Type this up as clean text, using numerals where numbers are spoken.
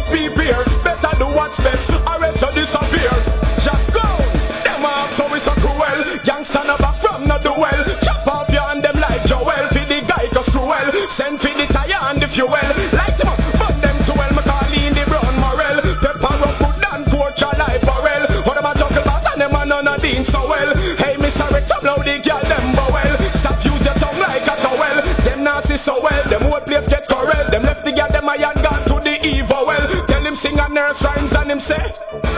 prepare. Better do what's best, or else you disappear. Jack down, them off so we so cruel. Youngster no back from no duel. Chop off you and them like Joel. Feed the guy cause cruel. Send for the tire and the fuel. Light them up, burn them to well. McCarley in the brown morel. Pepper up good and coach a life barrel. What about Chuckle Bass and them a none of Dean so well. Hey Mr. Rectum, now the girl them bowel. Stop use your tongue like a towel. Them nasty so well. Them whole place get correct. Them left the girl them iron gone to the evil well. Tell him sing a nurse rhymes and him say